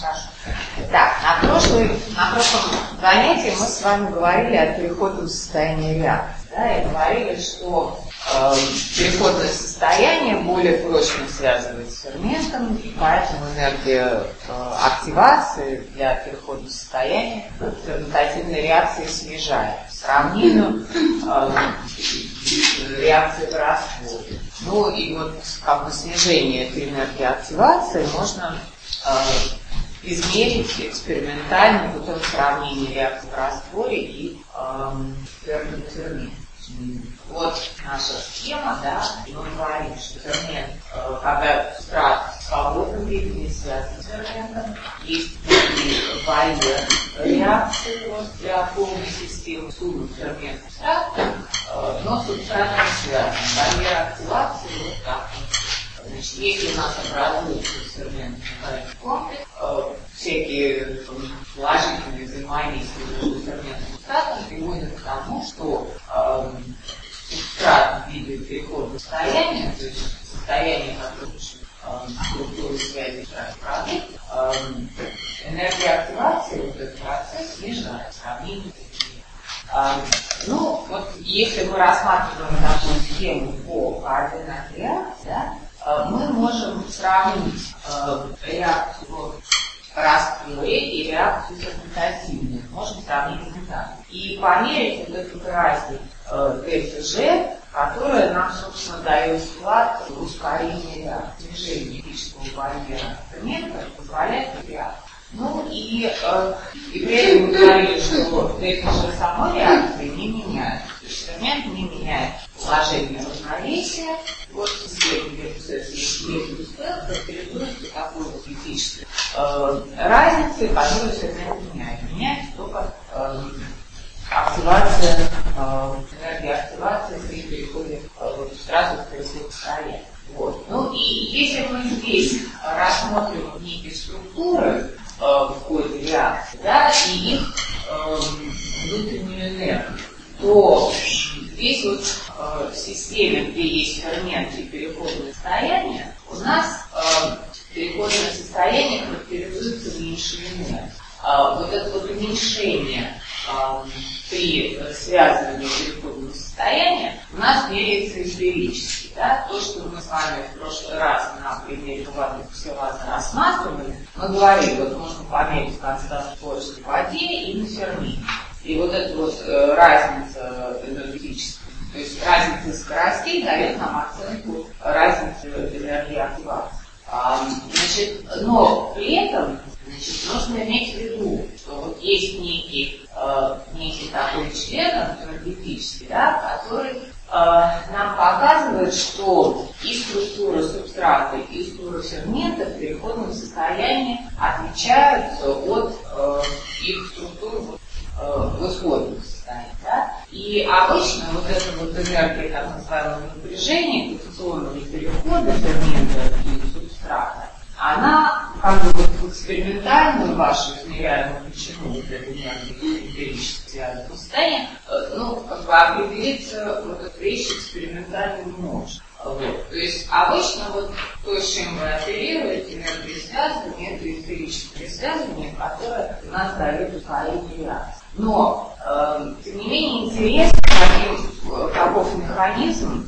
Хорошо. Так, на прошлом занятии мы с вами говорили о переходном состоянии реакции, да, и говорили, что переходное состояние более прочно связывается с ферментом, и поэтому энергия активации для переходного состояния ферментативной реакции снижается. Сравнению реакции в растворе. Ну и вот как бы снижение этой энергии активации можно измерить экспериментально путем сравнения реакции в растворе и ферменте. Вот наша схема, да, и мы говорим, что фермент, когда субстрат в свободном времени связан с ферментом, есть барьер реакции вот, для полной системы суммы фермента субстрата, но субстрат не связан. Барьер активации вот так. Значит, если у нас образуется ферментный комплекс, всякие положительные взаимодействия между ферментом и субстратом приводят к тому, что субстрат в виде переходного состояния, то есть состояние, которое структуры связи продукт, энергия активации, вот этот процесс снижает сравнение с этим. Ну, вот если мы рассматриваем такую схему по координате реакции, да, мы можем сравнить реакцию в растворе и реакцию ферментативную. Можем сравнить результаты. И померить вот эту разницу ТФЖ, которая нам, собственно, дает вклад в ускорение реакции. Снижение физического барьера фермента позволяет реакции. Ну и при этом мы говорили, что ТФЖ самой реакции не меняется. То есть фермент не меняет положение равновесия. Вот в системе, где процесс есть плюс P, характеризуется такой вот физической разницей, которую фермент меняет. Меняется только активация, энергия активации при переходе сразу в переход состояния. Вот. Ну и если мы здесь рассмотрим некие структуры в ходе реакции, да, и их внутреннюю энергию, то здесь вот в системе, где есть фермент и переходное состояние, у нас переходное состояние характеризуется уменьшением. Вот это вот уменьшение при связывании переходного состояния у нас меряется эмпирически. Да? То, что мы с вами в прошлый раз на примере воды ксилаза рассматривали, мы говорили, вот можно померить константу скорости в воде и на ферменте. И вот эта вот разница энергетическая, то есть разница скоростей дает нам оценку разницы энергии активации. Значит, но при этом нужно иметь в виду, что вот есть некий такой член энергетический, да, который нам показывает, что и структура субстрата, и структура фермента в переходном состоянии отличаются от их структуры в исходном состоянии. Да? И обычно вот эта вот энергия так называемого напряжения, коэффициентного перехода фермента и субстрата, она как бы вот в экспериментальную вашу измеряемую величину вот этой энергии эмпирически связанного состояния, ну, как бы определиться вот эту вещь экспериментально не может. Вот. То есть обычно вот то, с чем вы оперируете, энергия связывания, это эмпирическое связывание, которое у нас дает ускорение реакции. Но, тем не менее, интересно, каков механизм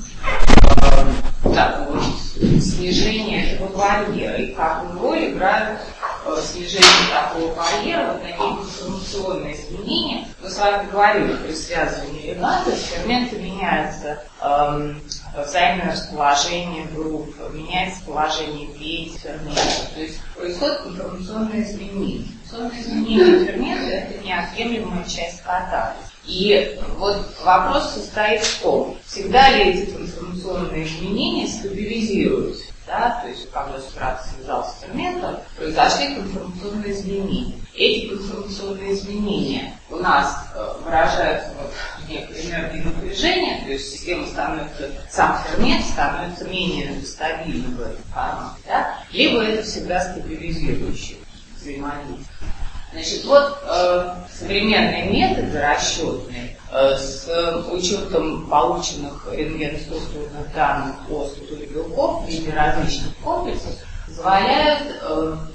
снижения этого барьера и какую роль играют снижение такого барьера, вот такие информационные изменения. Мы с вами говорили при связывании регатов, ферменты меняются, взаимное расположение групп, меняется положение веса фермента, то есть происходит информационное изменение. Информационное изменение фермента – это неотъемлемая часть катализа. И вот вопрос состоит в том, всегда ли эти информационные изменения стабилизируются, да? То есть когда субстрат связался с ферментом, произошли информационные изменения. Эти информационные изменения у нас выражаются в некой энергии напряжения, то есть система становится, сам фермент становится менее стабильным в этом формате, да? Либо это всегда стабилизирующее взаимодействие. Значит, вот современные методы расчетные с учетом полученных рентгеноструктурных данных о структуре белков в виде различных комплексов позволяют при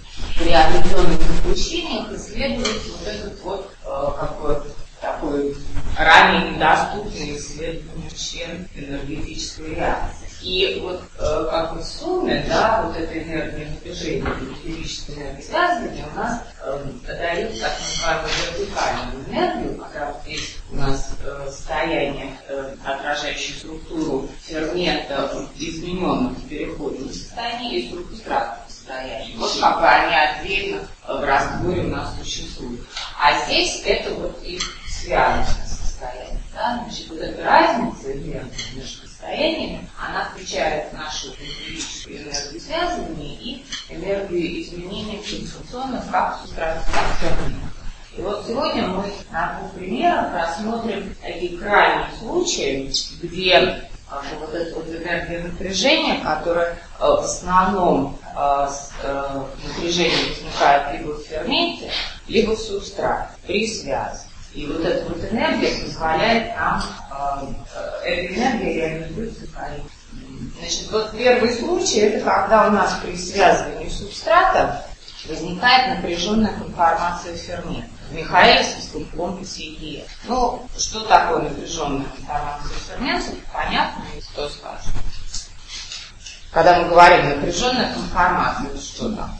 при определенных заключениях исследовать вот этот вот такой ранее недоступный исследованию член энергетической реакции. И вот как бы в сумме, да, вот эта энергия напряжения, электрическая энергия связывания у нас дает так называемую вертикальную энергию, когда вот здесь у нас состояние, отражающее структуру фермента измененных в переходном состоянии и субстратном состоянии. Вот как бы они отдельно в растворе у нас существуют. А здесь это вот их связанное состояние. Да? Значит, вот эта разница энергии между состояниями, она включает нашу электрическую энергию связывания и энергию изменения функционных как субстратов, так и ферментов. И вот сегодня мы на двух примерах рассмотрим такие крайние случаи, где вот эта вот энергия напряжения, которая в основном напряжение возникает либо в ферменте, либо в субстрате при связи. И вот эта вот энергия позволяет нам, эта энергия реализуется в корень. Значит, вот первый случай, это когда у нас при связывании субстрата возникает напряженная конформация фермента. В Михаэлевском комплексе ЕГЭ. Ну, что такое напряженная конформация фермента, понятно, кто скажет. Когда мы говорим напряженная конформация, это что там?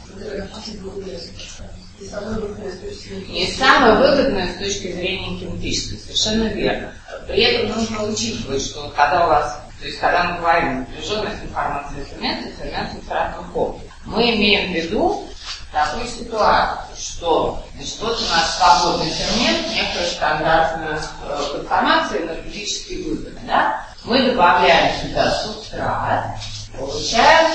Не самое выгодное с точки зрения кинетической, совершенно верно. При этом нужно учитывать, что когда у вас, то есть когда мы говорим напряженная конформация фермента, фермент субстратный комплекс, мы имеем в виду такую ситуацию, что значит, вот у нас свободный фермент, некая стандартная конформация энергетически выгодна. Да? Мы добавляем сюда субстрат, получаем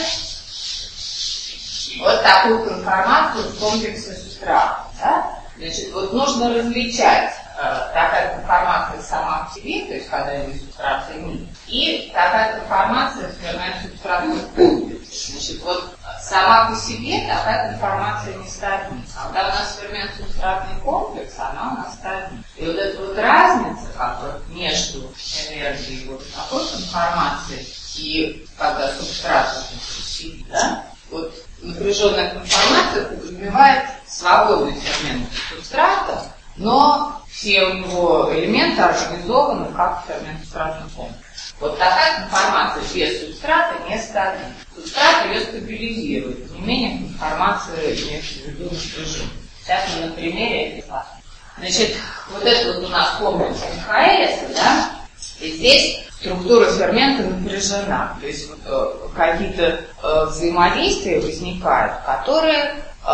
вот такую конформацию в комплексе субстрата. Да? Значит, вот нужно различать такая конформация сама по себе, то есть когда ее субстрация нет, и такая конформация в фермент-субстратном комплексе. Значит, вот сама по себе такая конформация не стабильна. А когда у нас фермент-субстратный комплекс, она у нас стабильна. И вот эта вот разница как бы между энергией вот такой конформацией и когда субстрат сильный, да, вот напряженная конформация подразумевает свободный фермент субстрата, но все у него элементы организованы как фермент-субстратный комплекс. Вот такая конформация без субстрата не стабильна. Субстрат ее стабилизирует. Не менее конформация имеется в виду напряжение. Сейчас мы на примере это посмотрим. Значит, вот это вот у нас комплекс Михаэлевса, да, и здесь структура фермента напряжена. То есть вот, какие-то взаимодействия возникают, которые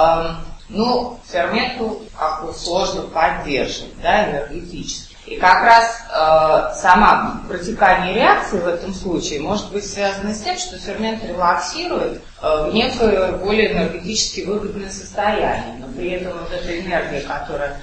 ферменту как бы сложно поддерживать, да, энергетически. И как раз сама протекание реакции в этом случае может быть связано с тем, что фермент релаксирует в некое более энергетически выгодное состояние. Но при этом вот эта энергия, которая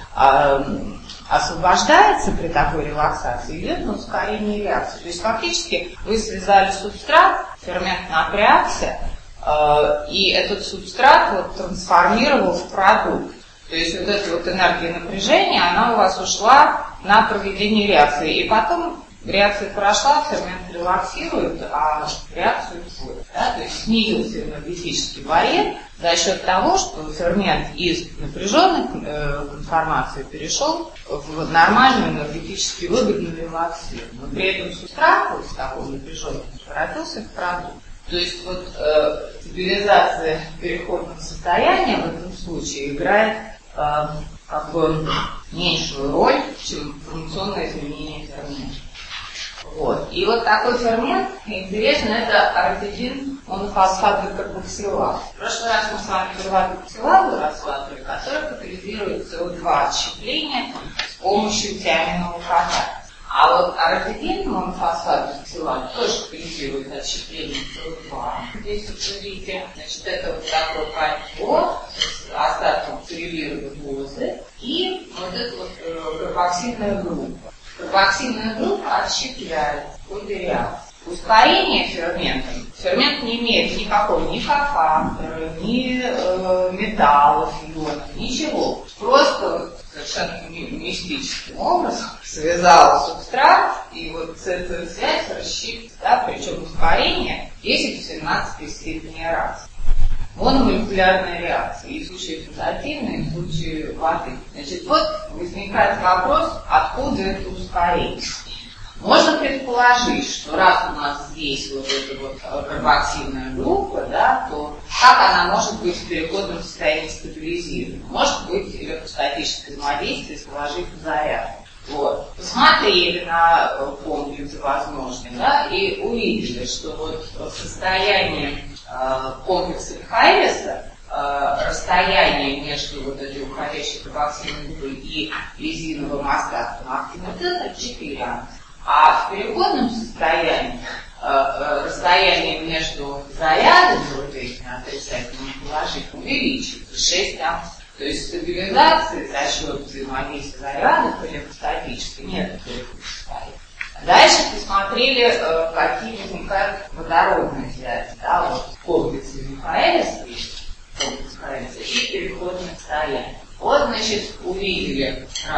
освобождается при такой релаксации, идет на ускорение реакции. То есть фактически вы связали субстрат, фермент напрягся, и этот субстрат вот трансформировал в продукт. То есть вот эта вот энергия напряжения, она у вас ушла на проведение реакции. И потом реакция прошла, фермент релаксирует, а реакцию уходит. Да? То есть снизился энергетический барьер за счет того, что фермент из напряженной конформации перешел в нормальную энергетически выгодную релаксию. Но при этом субстрат из такого напряженного превратился в продукт. То есть вот стабилизация переходного состояния в этом случае играет как бы меньшую роль, чем функционное изменение фермента. Вот. И вот такой фермент, интересно, это артидин монофосфатный карбоксилат. В прошлый раз мы с вами карбоксилату рассматривали, который катализирует СО2 отщепление с помощью тиаминового катализа. А вот артидин монофосфатный карбоксилат тоже катализирует отщепление СО2. Здесь вот видите, значит, это вот такой кальциот с остатком цирилировой дозы и вот эта вот карбоксильная группа. Карбоксильная группа отщепляет в ходе реакции. Ускорение ферментом. Фермент не имеет никакого ни кофактора, ни металлов, ионов, ничего. Просто совершенно мистическим образом связал субстрат, и вот эту связь расщепить, да, причем ускорение 10 в 17 степени раз. мономолекулярная реакция. И в случае фазотильной, и в случае воды. Значит, вот возникает вопрос, откуда это ускорение. Можно предположить, что раз у нас здесь вот эта вот карбоксильная группа, да, то как она может быть в переходном состоянии стабилизирована? Может быть электростатическое взаимодействие с положительным зарядом. Вот. Посмотрели на комплексы возможные, да, и увидели, что вот состояние комплекса Михаэлиса, расстояние между вот этой уходящей карбоксильной группой и резиновым остатком активного центра 4 ангстрома. А в переходном состоянии расстояние между зарядами, вот этими отрицательными и положительными, увеличивается 6 ангстром. То есть стабилизации за счет взаимодействия зарядов электростатической нет в переходном состоянии. Дальше посмотрели, какие возникают водородные связи. Да, вот комплексы Михаэлиса и переходное состояние. Вот, значит, увидели 1,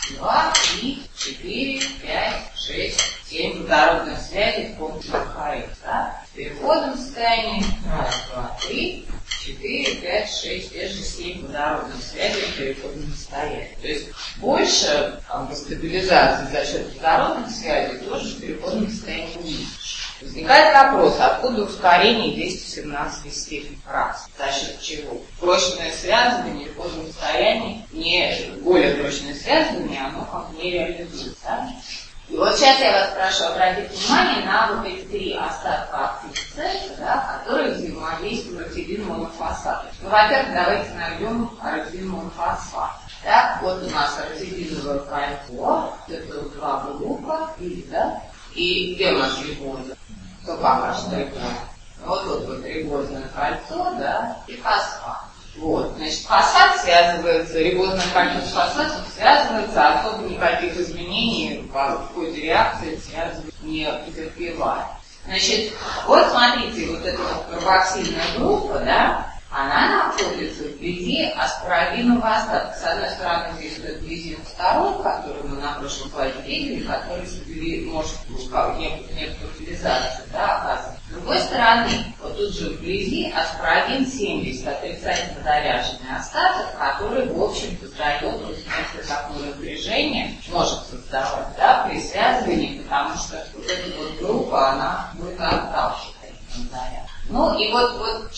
2, 3, 4, 5, 6, 7 водородных связей в комплексе Михаэлиса. Да? В переходном состоянии 1, 2, 3, 4, 5, 6, те же 7 водородных связей в переходном состоянии. То есть больше стабилизации за счет водородных связей тоже в переходном состоянии увидишь. Возникает вопрос, откуда ускорение 217 степени раз? За счет чего? Прочное связывание в переходном состоянии, не более прочное связывание, оно как не реализуется. Да? И вот сейчас я вас прошу обратить внимание на вот эти 3 остатка активных центра, да, которые взаимодействуют с аргидином монофосфатом. Ну, во-первых, давайте найдем аргидин монофосфат. Так, вот у нас аргидиновое кольцо, это 2 группа, да, и где у нас рибоза? Кто покажет рибоза? Вот тут вот рибозное кольцо, да, и фосфат. Вот, значит, фосфат связывается, рибозное кольцо с фосфатом связывается, особо никаких изменений в ходе реакции связывать не претерпевает. Значит, вот смотрите, вот эта вот карбоксильная группа, да, она находится вблизи аспарагинового остатка. С одной стороны, здесь вот вблизи второй, который мы на прошлом слайде видели, который может некоторую утилизацию, да, оказывать. С другой стороны, вот тут же вблизи аспарагин 70, отрицательно заряженный остаток, который, в общем-то, создает вот некоторое такое напряжение, может создавать, да, при связывании, потому что вот эта вот группа, она будет отталкивать заряд. Ну и вот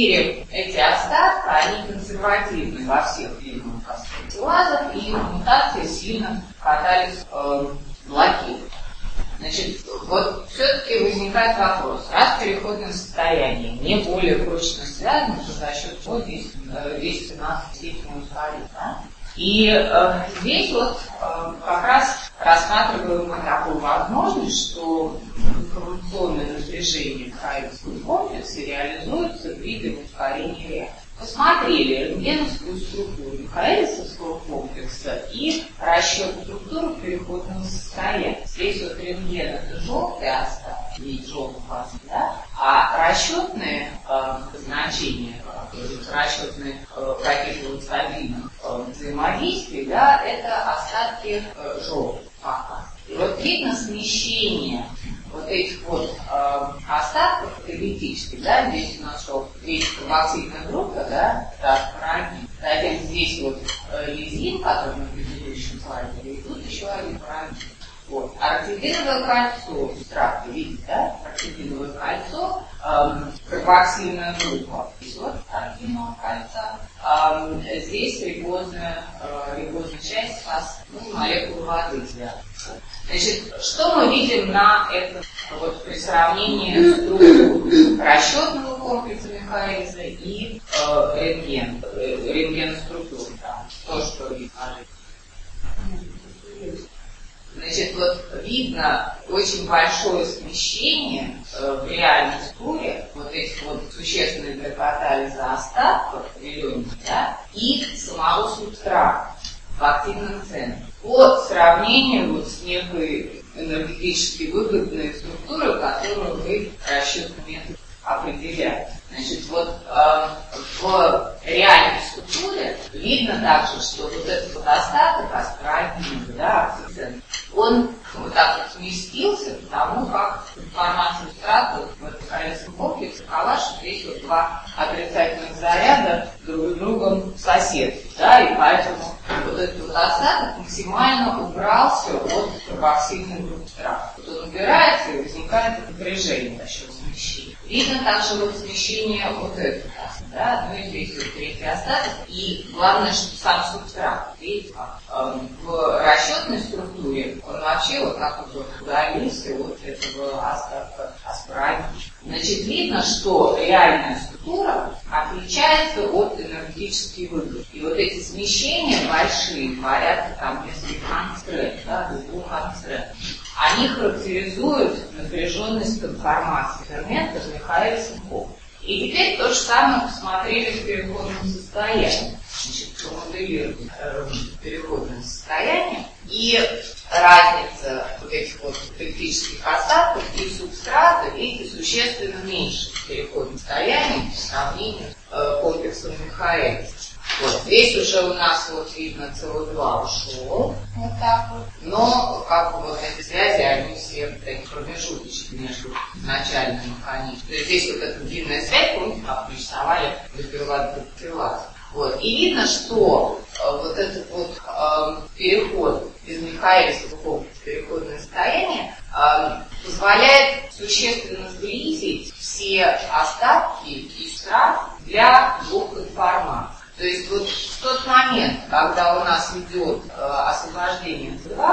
4 эти остатка, они консервативны во всех видах фосфатилазов, и их мутации сильно катализ блокируют. Значит, вот все-таки возникает вопрос, раз переходное состояние не более прочно связано, то за счет чего здесь 217 степени ускорения, да? И здесь вот как раз рассматриваем мы такую возможность, что информационное напряжение в Михаэлисском комплексе реализуется видом ускорения реакции. Посмотрели рентгеновскую структуру Михаэлисского комплекса и расчет структуры переходного состояния. Здесь вот рентген это желтый остаток, вид желтого фазы, да? А расчетные значения, расчетные каких-то вот стабильных взаимодействий, да, это остатки желтых фаз. И вот видно смещение вот этих вот остатков теоретически, да, здесь у нас что, здесь карбоксильная группа, да, аспарагин. Затем здесь вот лизин, который на предыдущем слайде, и тут еще один парагин. Вот. Арктидиновое кольцо, страхи, видите, да? Арктидиновое кольцо, карбоксильная группа. Здесь вот арктидиновое кольцо. Здесь рибозная часть молекулы воды связывается. Значит, что мы видим на этом, вот, при сравнении структур расчетного комплекса Михаэлиса и рентгеноструктуры? То, что видно. Значит, вот видно очень большое смещение в реальной структуре вот этих вот существенных для катализа остатков, да, и самого субстрата в активном центре. По сравнению вот с некой энергетически выгодной структурой, которую вы расчетным методом определяете. Значит, вот в реальной структуре видно также, что вот этот вот остаток аспарагина, да, он вот так вот сместился, потому как конформация субстрата в этом комплексе такова, что здесь вот два отрицательных заряда друг с другом соседствуют, да, и поэтому вот этот вот остаток максимально убрался от карбоксильных групп субстрата. Вот он убирается и возникает напряжение за счет смещения. Видно также вот смещение вот этого, да, ну и здесь вот третий остаток. И главное, что сам субстрат, видите, в расчетной структуре он вообще вот как бы удалился от этого остатка аспарагина. Значит, видно, что реальная структура отличается от энергетических выгод. И вот эти смещения большие, порядка там нескольких ангстрем, да, до 2 ангстрем, они характеризуют напряженность конформации фермента Михаэль-Сенков. И теперь то же самое посмотрели в переходном состоянии. Значит, помоделировали переходное состояние. И разница вот этих вот электрических остатков и субстрата, видите, существенно меньше в переходном состоянии по сравнению с комплексом Михаэля. Вот здесь уже у нас вот видно СО2 ушел, вот так вот. Но как бы вот эти связи, они все такие промежуточные между начальными механизмами. То есть здесь вот эта длинная связь, помните, как мы рисовали в вот. И видно, что вот этот вот переход из Михаэля-Сенкова в переходное состояние позволяет существенно сблизить все остатки и субстрат для двух конформаций. То есть вот в тот момент, когда у нас идет освобождение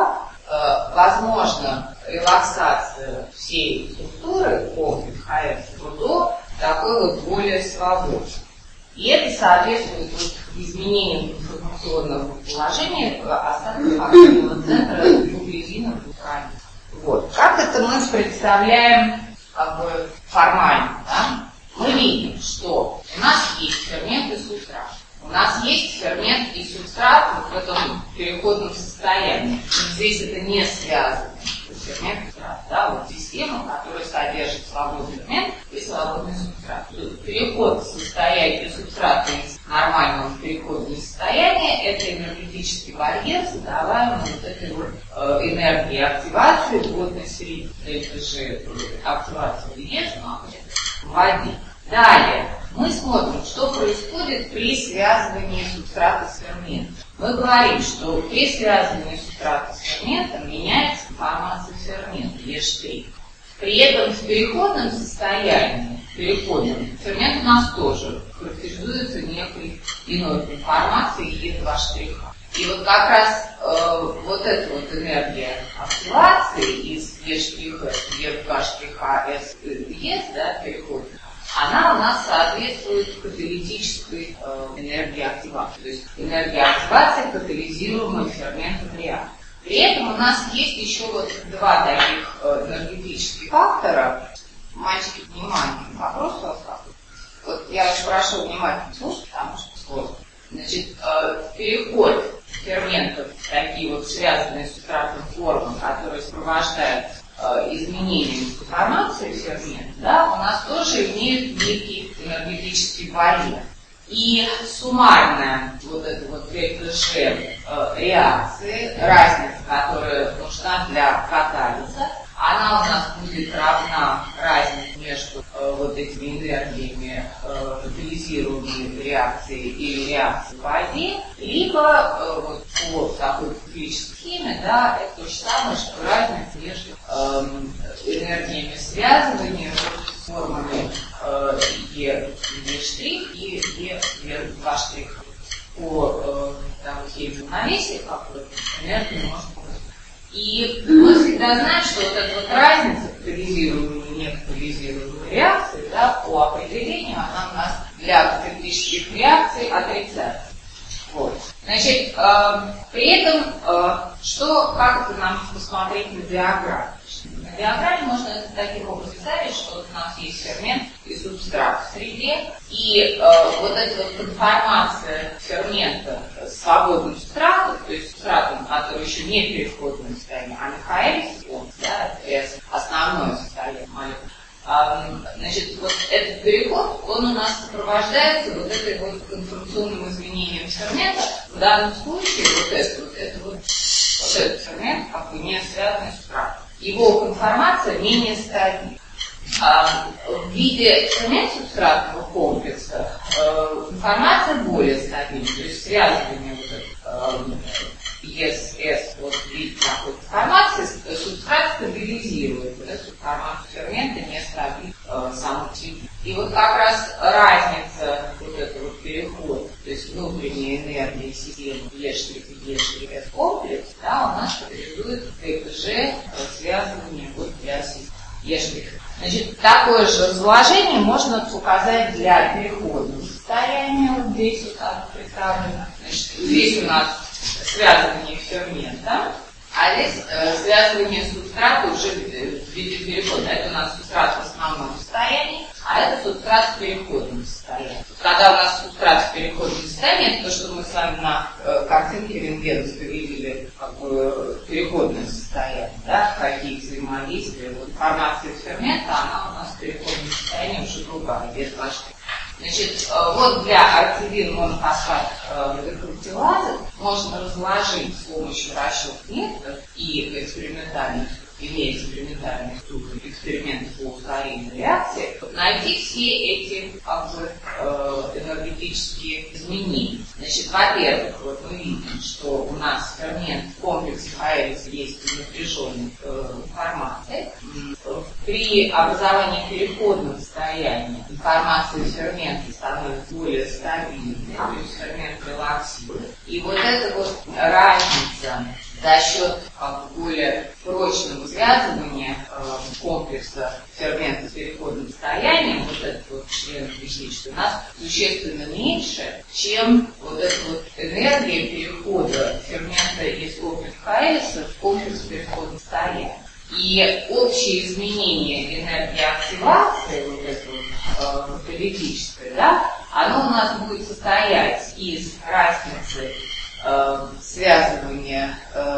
СО2, возможно релаксация всей структуры по Михаэлю до такой вот более свободной. И это соответствует вот изменениям информационного положения остатков активного центра глюкозина в ткани. Вот. Как это мы представляем как бы формально, да? Мы видим, что у нас есть фермент и субстрат. У нас есть фермент и субстрат вот в этом переходном состоянии. Здесь это не связано. Фермент и субстрат, да, вот система, которая содержит свободный фермент и свободный субстрат. Переход состояния субстрата из нормального в переходное состояние – это энергетический барьер, создаваемый вот этой вот энергией активации в водной среде. Это же активация вещества в воде. Далее мы смотрим, что происходит при связывании субстрата с ферментом. Мы говорим, что при связывании субстрата с ферментом меняется конформация фермента Е'. При этом в переходном состоянии, фермент у нас тоже характеризуется некой иной конформацией Е2'. И вот как раз вот эта вот энергия активации из Е', Е2', С, да, перехода, она у нас соответствует каталитической энергии активации. То есть энергия активации, катализируемая ферментом реакции. При этом у нас есть еще вот два таких энергетических фактора. Мальчики, внимание, вопрос у вас какой? Вот я вас прошу внимательно слушать, потому что сложно. Значит, переход ферментов, такие вот связанные с субстратом формы, которые сопровождают изменением конформации фермента, да, у нас тоже имеют некий энергетический барьер. И суммарная вот эта вот ПКЖ реакции, разница, которая нужна для катализа, она у нас будет равна разнице между вот этими энергиями катализируемой реакции или реакции в воде, либо вот по такой циклической схеме, да, это то же самое, что разница между энергиями связывания с формами Е' и Е2'. По схеме равновесия, как бы, энергия может быть. И мы всегда знаем, что вот эта вот разница катализируемой и некатализируемой реакции, да, по определению, она у нас для каталитических реакций отрицательна. Вот. Значит, при этом, как это нам посмотреть на диаграмме? На диаграмме можно это таким образом представить, что вот у нас есть фермент и субстрат в среде, и вот эта вот конформация фермента с свободным субстратом, то есть субстратом, который еще не переходное состояние, а Михаэль-Сенков, да, это основное состояние молекул. Значит, вот этот переход, он у нас сопровождается вот этой вот конформационным изменением фермента. В данном случае вот этот фермент как бы не связанный с субстратом. его конформация менее стабильна. В виде цемент-субстратного комплекса конформация более стабильна, то есть связывание ЕС вот в виде такой конформации субстрат стабилизирует, да, субформацию фермента нестабильна сам тип. И вот как раз разница вот этого перехода, то есть внутренняя энергия системы Е', комплекс, да, у нас характеризует КПЖ связывание вот для системы Е'. Значит, такое же разложение можно указать для переходного состояния. Вот здесь вот так представлено. Значит, здесь у нас связывание фермента, а здесь связывание субстрата уже в виде перехода. Это у нас субстрат в основном состоянии, а это субстрат в переходном состоянии. Когда у нас субстрат в переходном состоянии, это то, что мы с вами на картинке рентгеновской видели, как бы переходное состояние, да, какие взаимодействия. Вот информация фермента, она у нас в переходном состоянии уже другая, без важности. Значит, вот для артивин монофосфат гидрокортилазы можно разложить с помощью расчетных методов и экспериментальных, имея экспериментальные эксперименты по ускорению реакции, найти все эти энергетические изменения. Значит, во-первых, вот мы видим, что у нас фермент в комплексе ХАЭС есть напряженной информации. При образовании переходного состояния информация фермента становится более стабильной, то есть фермент релаксирует. И вот эта вот разница за счет более прочного связывания комплекса фермента с переходным состоянием, вот этот вот член физический, у нас существенно меньше, чем вот эта вот энергия перехода фермента из комплекса ХАЭС в комплекс переходного состояния. И общее изменение энергии активации, вот это вот каталитическое, да, оно у нас будет состоять из разницы связывания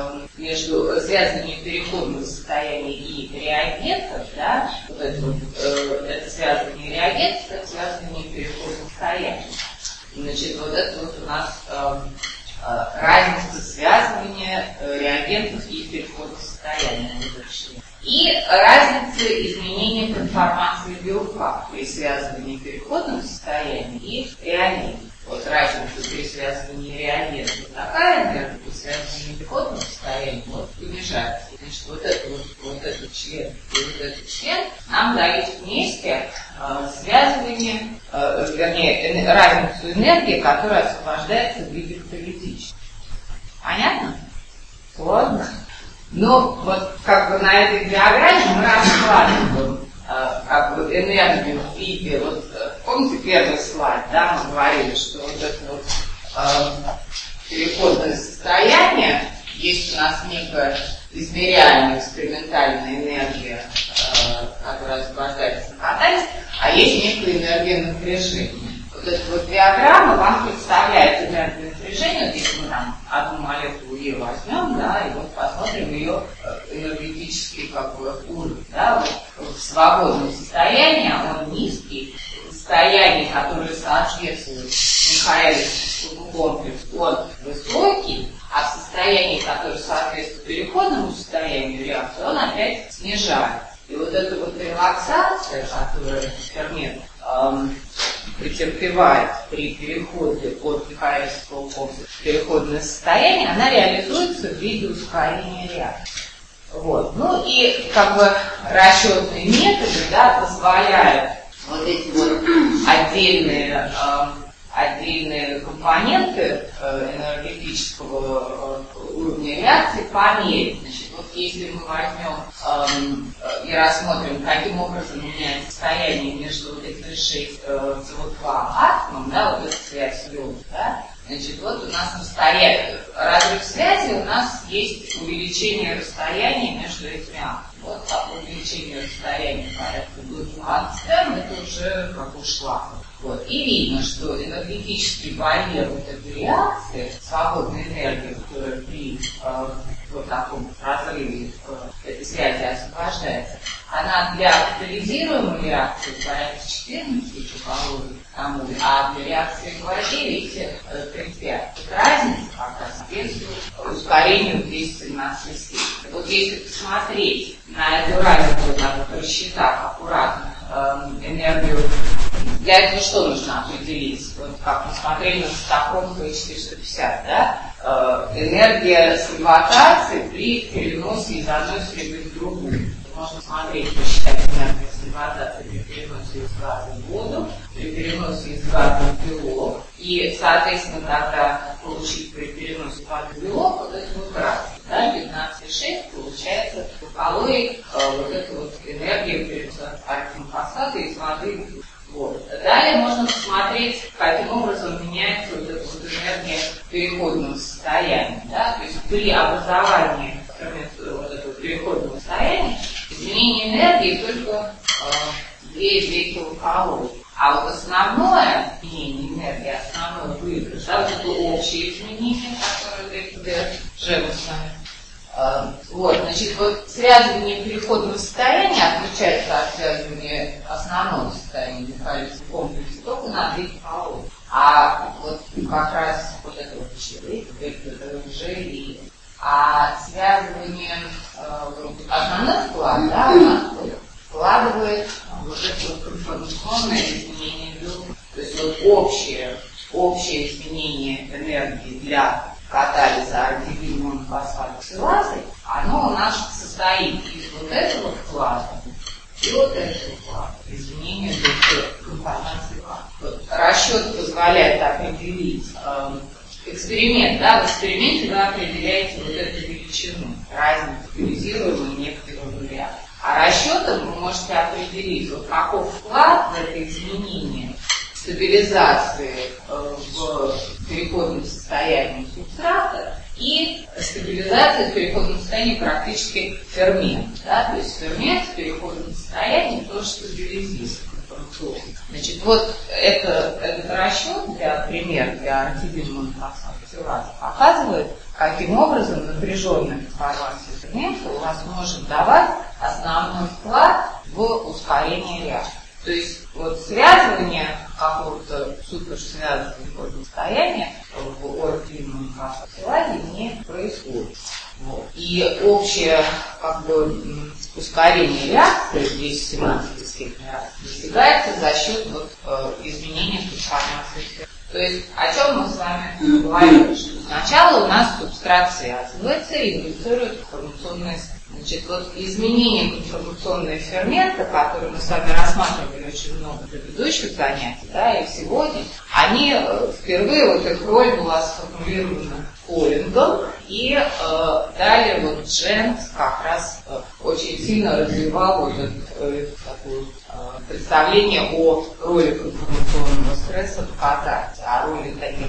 переходного состояния и реагентов, да, вот это, это связывание реагентов, это связывание переходного состояния. Значит, вот это вот у нас разница связывания реагентов и переходного состояния. И разница изменения конформации белка при связывании переходного состояния и реагентов. Вот разница при связывании реагентов такая энергия, при связывании переходного состояния вот понижается. Значит, вот этот член и вот этот член нам дают вместе связывание, вернее, разницу энергии, которая освобождается в виде каталитической. Понятно? Сложно? Ну, вот как бы на этой диаграмме мы раскладываем как бы энергию в виде, вот помните первый слайд, да, мы говорили, что вот это вот переходное состояние, есть у нас некая измеряемая экспериментальная энергия, которая освобождается на катализе, а есть некая энергия напряжения. Вот эта вот диаграмма вам представляет энергию напряжения, вот если мы там одну молекулу Е возьмем, да, и вот посмотрим ее энергетический как бы уровень, да, вот в свободном состоянии, он низкий, состояние, которое соответствует Михаэлевскому комплексу, он высокий, а в состоянии, которое соответствует переходному состоянию реакции, он опять снижается. И вот эта вот релаксация, которая фермент претерпевает при переходе от Михаэлевского комплекса в переходное состояние, она реализуется в виде ускорения реакции. Вот. Ну и как бы расчетные методы, да, позволяют вот эти вот отдельные компоненты энергетического уровня реакции померить. Значит, вот если мы возьмем и рассмотрим, каким образом меняется состояние между вот этими 6 СО2 атомом, да, вот эта связь йода, да, значит, вот у нас разрыв связи, у нас есть увеличение расстояния между этими атомами. Вот такое увеличение расстояния порядка до 20 это уже как ушла. Вот. И видно, что энергетический барьер вот этой реакции, свободная энергия, которая при вот таком разрыве этой связи освобождается, она для катализируемой реакции порядка 14 калорий, а для реакции ГВ 9 35. Это разница как раз соответствует ускорению в 217 степени. Вот если посмотреть на натуральных рассчетах аккуратно энергию. Для этого что нужно определить? Вот как мы смотрели на цитохрон К450, да? Энергия сальватации при переносе из одной среды в другую. Можно смотреть, посчитать энергию сальватации при переносе из газа в воду, при переносе из газа в белок. И, соответственно, тогда получить при переносе воды в белок вот это вот градус, да, 15,6 получается в калории вот эта вот энергия переноса альфа-фосфата из воды в белок. Вот. Далее можно посмотреть, каким образом меняется вот эта вот энергия переходного состояния. Да? То есть при образовании вот этого переходного состояния изменение энергии только 2 килокалории. А вот основное изменение энергии, основной выигрыш, да, вот это общее изменение, которое Женя с нами. Вот, значит, вот связывание переходного состояния отличается от связывания основного состояния механического комплекса только на 2 килокалории. А вот как раз вот это вот ЖИ. А связывание основных вклад, да, у нас вкладывает вот это вот информационное изменение белка. То есть вот общее изменение энергии для катализа ардегин-монофосфатоксилазы, оно у нас состоит из вот этого вклада и вот этого вклада, изменения информации. Вот. Расчет позволяет определить эксперимент, да, в эксперименте вы определяете вот эту величину, разницу, стабилизируемую некоторого нуля. А расчетом вы можете определить, вот каков вклад в это изменение стабилизации в переходном состоянии субстрата и стабилизации в переходном состоянии практически фермента. Да? То есть фермент в переходном состоянии тоже стабилизируется. Значит, вот этот расчет для ардегин-монофосфатоксилазы показывает, каким образом напряженная деформация фермента у вас может давать основной вклад в ускорение реакции. То есть вот связывание какого-то суперсвязанного состояния в ардегин-монофосфатоксилазе не происходит. Вот. И общее ускорение реакции, здесь 17 степени реакции, достигается за счет изменения трансформации фермента. То есть о чем мы с вами говорили, что сначала у нас субстрат связывается и индуцирует конформационное. Значит, вот изменения конформационного фермента, которые мы с вами рассматривали очень много в предыдущих занятий, да, и сегодня, они впервые, вот их роль была сформулирована Коллингом, и далее вот Дженкс как раз очень сильно развивал вот это такое представление о роли конформационного стресса в катарте, о роли таких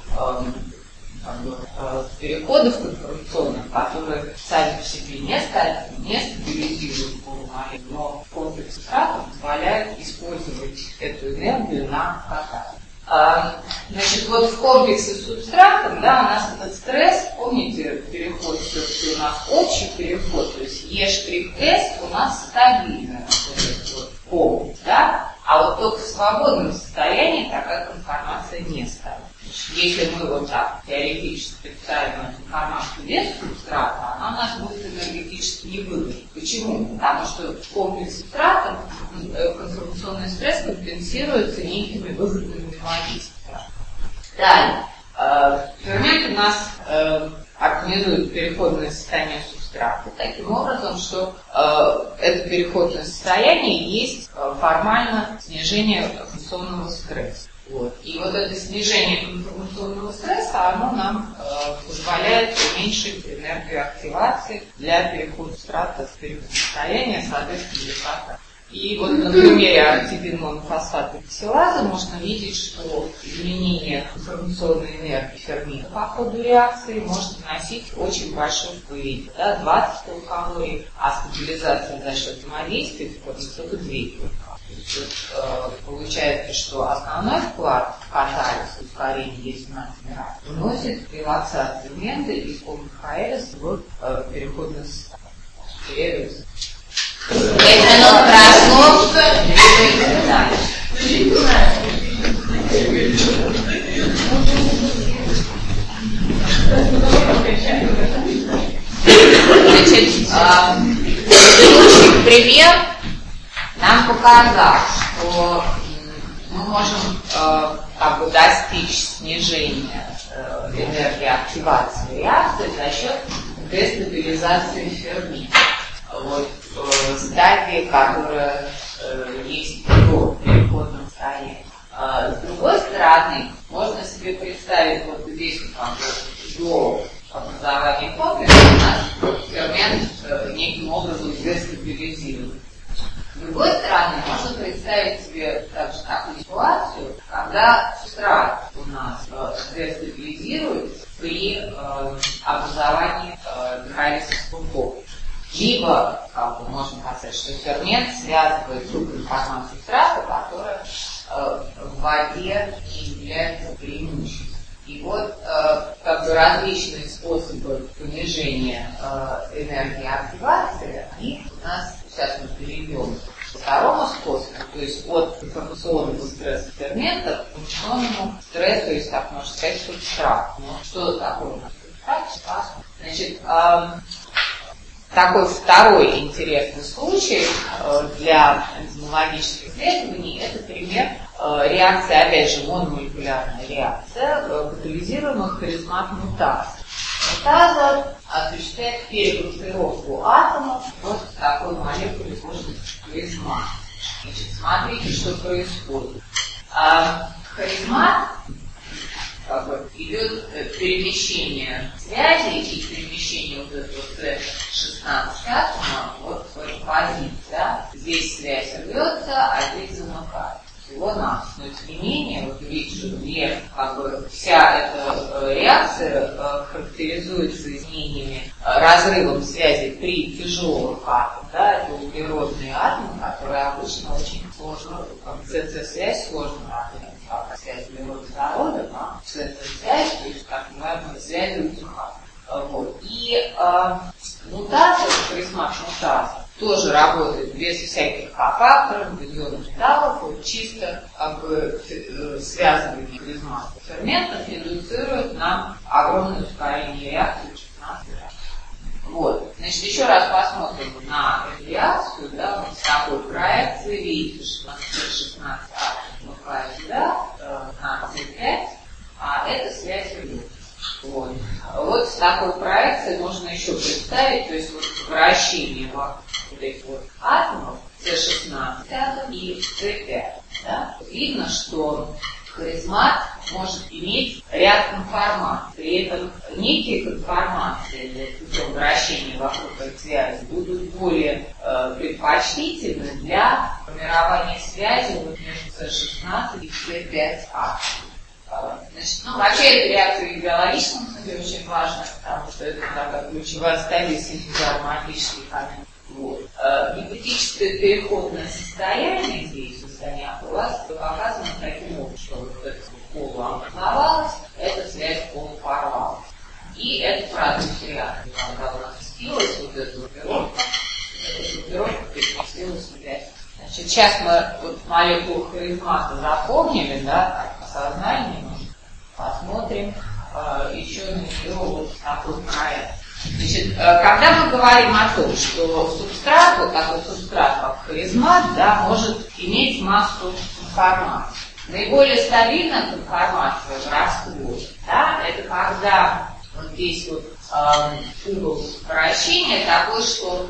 переходов конформационных, которые сами по себе не стабилизируют формулу, но комплекс субстрата позволяет использовать эту энергию на катарте. Значит, вот в комплексе с субстратом, да, у нас этот стресс, помните, переход все-таки у нас общий переход, то есть Е'(S) у нас стабильный вот этот вот комплекс, да, а вот только в свободном состоянии такая конформация не стабильна. Если мы вот так теоретически представим эту информацию без субстрата, она у нас будет энергетически невыгодна. Почему? Потому что в комплексе субстрата конформационный стресс компенсируется некими выгодными взаимодействиями. Далее. Фермент у нас организует переходное состояние субстрата таким образом, что это переходное состояние есть формально снижение конформационного стресса. Вот. И вот это снижение конформационного стресса, оно нам позволяет уменьшить энергию активации для перехода субстрата с переходного состояния, соответственно, для катарта. И вот на примере ардегин-монофосфатоксилазы можно видеть, что изменение конформационной энергии фермента по ходу реакции может носить очень большой вплив, да, 20 килокалорий, а стабилизация за счет взаимодействия только 2 килокалории. Вот, получается, что основной вклад в катализ ускорения Е'17 вносит релаксацию фермента из КХЛ в переходное состояние. Это прошло, двигаемся дальше. Значит, предыдущий пример нам показал, что мы можем как бы достичь снижения энергии активации реакции за счет дестабилизации фермента. Вот стадии, которая есть до переходного состояния. С другой стороны, можно себе представить, вот здесь как бы до образования комплекса у нас фермент неким образом дестабилизирует. С другой стороны, можно представить себе также такую ситуацию, когда субстрат у нас дестабилизируется при образовании гидролизисного комплекса. Либо, как бы, можно сказать, что фермент связывает субинформацию субстрата, которая в воде не является преимуществом. И вот как бы различные способы понижения энергии активации, они у нас, сейчас мы перейдем к второму способу, то есть от информационного стресса фермента к функциональному стрессу, если так можно сказать, субстрат. Ну, что такое у нас субстрат? Значит, такой второй интересный случай для энзимологических исследований – это пример реакции, опять же, мономолекулярная реакция катализируемых харизмат-мутаз. Мутаза осуществляет перегруппировку атомов вот в такой молекуле сложной харизмат. Значит, смотрите, что происходит. Харизмат как бы идет перемещение связи и перемещение вот этого C16 атома вот в эту позицию. Да? Здесь связь рвется, а здесь замыкает. Всего-навсего. Но тем не менее, вот видите, что как бы вся эта реакция характеризуется изменениями, разрывом связи при тяжелых атомах. Да? Это углеродные атомы, которые обычно очень сложно, ЦЦ-связь сложная атомы. Связь углеродородов, связь, то есть так называемая связь утюга. Вот. И мутация, харизмат-мутаза, тоже работает без всяких кофакторов, без ионных металлов, вот чисто как бы связывание харизматов ферментов индуцирует нам огромное ускорение реакции 16 раз. Вот. Значит, еще раз посмотрим на эту реакцию, да, вот с такой проекцией, видите, что у нас 16 атомов сюда, на C5, а это связь идет. Вот. Вот с такой проекцией можно еще представить, то есть вот вращение вот этих вот атомов C16 атом и C5. Да? Видно, что харизмат может иметь ряд конформаций. При этом некие конформации путем вращения вокруг этой связи будут более предпочтительны для формирования связи вот между C16 и C5 атомов. Значит, ну, вообще эта реакция в биологическом смысле очень важна, потому что это такая ключевая стадия синтеза ароматических аминов. Вот. Гипотетическое переходное состояние здесь, у вас показано таким образом, что вот это полу образовалось, эта связь полупорвалась. И это процесс реакции, когда у нас спилась вот эта группировка переместилась в связь. Значит, сейчас мы вот молекулу харизмата запомнили, да, по сознанию, посмотрим еще на нее вот такой проект. Значит, когда мы говорим о том, что субстрат, вот такой субстрат, как харизмат, да, может иметь массу конформаций. Наиболее стабильная конформация в растворе, да, это когда вот здесь вот угол вращения такой, что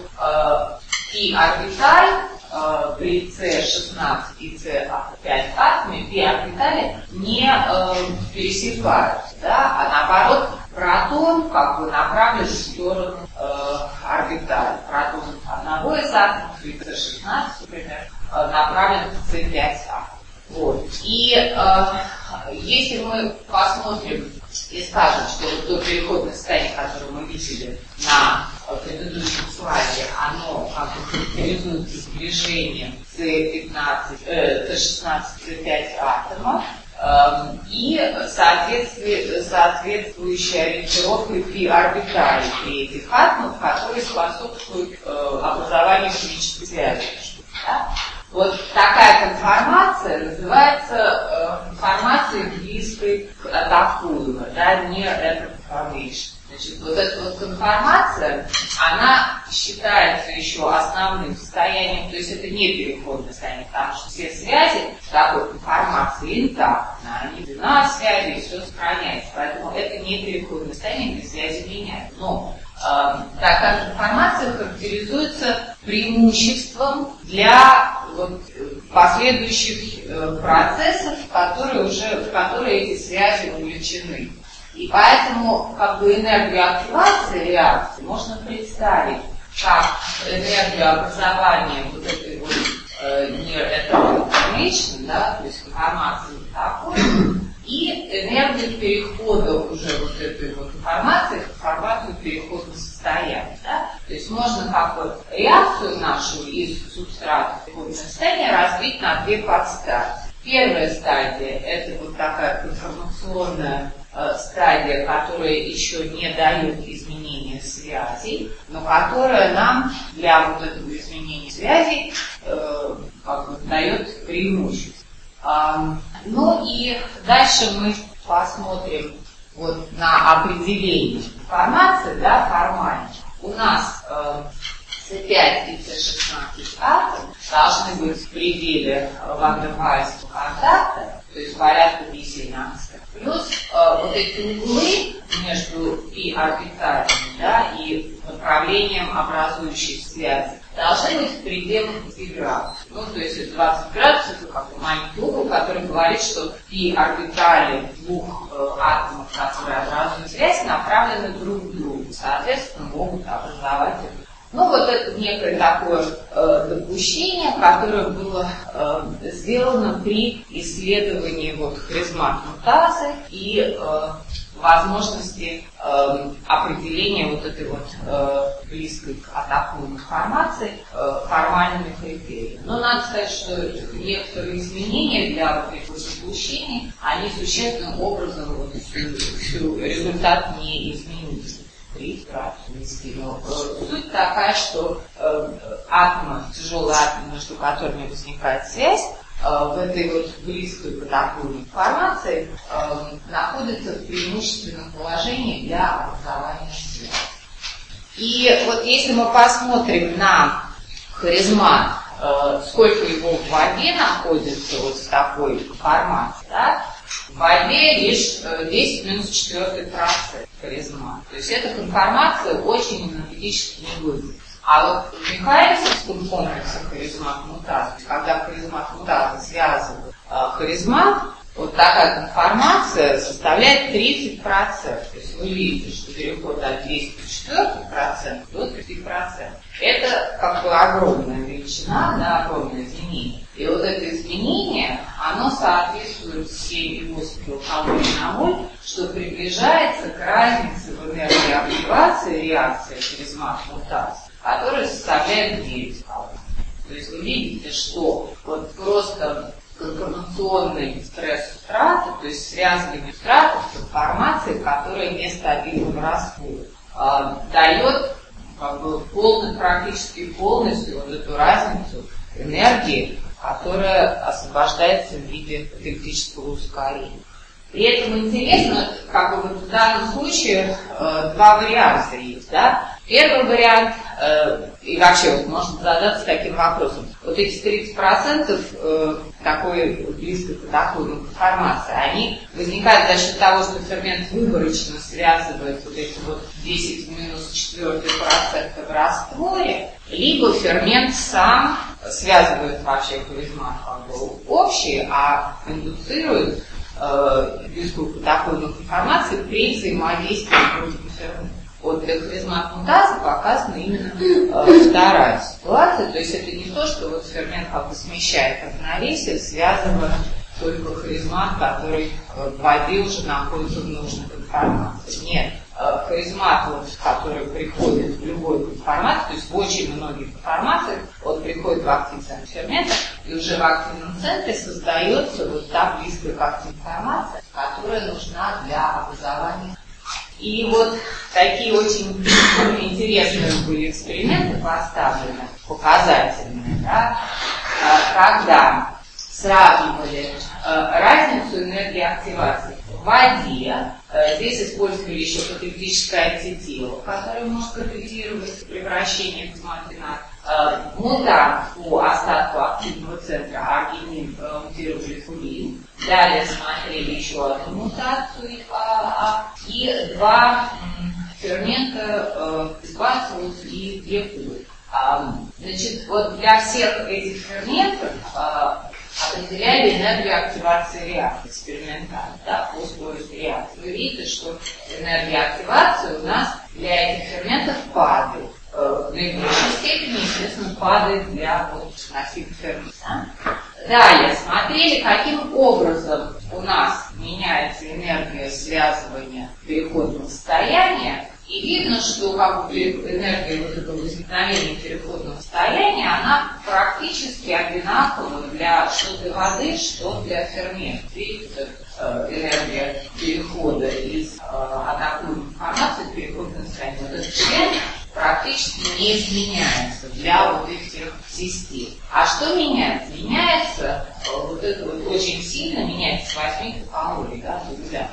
π-орбиталь при C16 и C5 атоме π-орбитали не пересекаются, да, а наоборот протон как бы направлен в сторону орбитали. Протон одного из атомов, при C16, например, направлен в C5 атом. Вот. И если мы посмотрим и скажем, что вот то переходное состояние, которое мы видели на предыдущем слайде, оно как бы характеризуется сближением C16, C5 атомов и соответствующей ориентировкой π-орбитали при этих атомах, которые способствуют образованию химической связи. Да? Вот такая конформация называется конформацией близкой к атакуемой, да, не information. Значит, вот эта вот конформация, она считается еще основным состоянием, то есть это не переходное состояние, потому что все связи такой конформации интактны, они на связи, и все сохраняется, поэтому это не переходное состояние, где связи меняются. Но такая конформация характеризуется преимуществом для вот последующих процессов, в которые эти связи увлечены. И поэтому энергию активации реакции можно представить как энергию образования вот этой вот этого information, да, то есть информации такой, и энергию перехода уже вот этой вот информации в формату переходного состояния. Да? То есть можно реакцию нашу из субстрата в переходное состояние разбить на две подстадии. Первая стадия – это вот такая информационная стадия, которая еще не дает изменения связей, но которая нам для вот этого изменения связей дает преимущество. Ну и дальше мы посмотрим вот на определение информации, да, формально. У нас C5 и C16 атом должны быть в пределе вандервальского контакта, то есть порядка 10 наносекунд. Плюс вот эти углы между p-орбиталями, да, и направлением образующей связи должны быть в пределах 5 градусов. Ну, то есть это 20 градусов, это как маленький угол, который говорит, что p-орбитали двух атомов, которые образуют связь, направлены друг к другу. Соответственно, могут образовать это. Ну, вот это некое такое допущение, которое было сделано при исследовании вот харизмат-мутазы и возможности определения вот этой вот близкой к атакуемой информации формальными критериями. Но надо сказать, что некоторые изменения для вот этих допущений, они существенным образом вот, результат не изменились. Но суть такая, что атомы, тяжелые атомы, между которыми возникает связь, в этой вот близкой к атакуемой информации находятся в преимущественном положении для образования связи. И вот если мы посмотрим на харизмат, сколько его в воде находится вот в такой информации, да, в воде лишь 10-4% харизма. То есть эта информация очень энергетически не выглядит. А вот в михайловском комплексе харизмат-мутазы, когда харизмат-мутазы связывают харизмат, вот такая информация составляет 30%. То есть вы видите, что переход от 10-4% до 30%. Это огромная величина, да, огромное изменение. И вот это изменение, оно соответствует 7,8 килокалорий на моль, что приближается к разнице в энергии активации реакции харизмат-мутазы, которая составляет 9 калорий. То есть вы видите, что вот просто конформационный стресс субстрата, то есть связывание субстратов с информацией, которая нестабильна в растворе, дает практически полностью вот эту разницу энергии, которая освобождается в виде электрического ускорения. При этом интересно, в данном случае два варианта есть, да? Первый вариант, и вообще вот можно задаться таким вопросом, вот эти 30% такой близкой к атакуемой информации, они возникают за счет того, что фермент выборочно связывает вот эти вот 10-4% в растворе, либо фермент сам связывает вообще харизмат общий, а индуцирует близкую к атакуемой информации при взаимодействии против фермента. Вот для харизмат-мутазы показана именно вторая ситуация, то есть это не то, что вот фермент смещает равновесие, связывая только харизмат, который в воде уже находится в нужной информации. Нет, харизмат, который приходит в любой информации, то есть в очень многих информациях, он приходит в активный центр фермента, и уже в активном центре создается вот та близкая к активной информация, которая нужна для образования. И вот такие очень интересные были эксперименты поставлены, показательные, да, когда сравнивали разницу энергии активации в воде. Здесь использовали еще каталитическое антитело, которое может катализировать превращение в гематинат. Мутант по остатку активного центра аргинин мутировали фурин. Далее смотрели еще одну мутацию и два фермента бисбацилус и гекул. Значит, вот для всех этих ферментов определяли энергию активации реакции экспериментально, да, по скорости реакции. Вы видите, что энергия активации у нас для этих ферментов падает. В наибольшей степени, естественно, падает для носителей фермента. Далее смотрели, каким образом у нас меняется энергия связывания переходного состояния. И видно, что как бы энергия вот этого возникновения переходного состояния, она практически одинакова что для воды, что для ферментов. Видите, энергия перехода из атакуемой информации в переходное состояние. Вот этот член практически не изменяется для вот этих систем. А что меняется? Меняется вот это вот очень сильно меняется 8 калорий, да,